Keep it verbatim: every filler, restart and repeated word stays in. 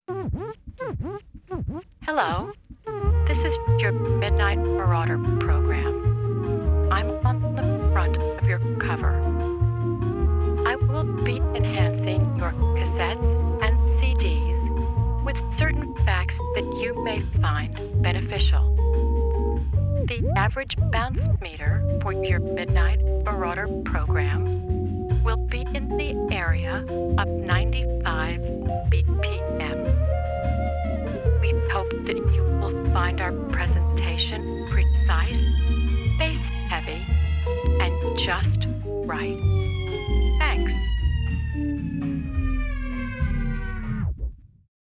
Hello, this is your Midnight Marauder program. I'm on the front of your cover. I will be enhancing your cassettes and C Ds with certain facts that you may find beneficial. The average bounce meter for your Midnight Marauder program will be in the area of ninety-five B P Ms. We hope that you will find our presentation precise, bass heavy, and just right.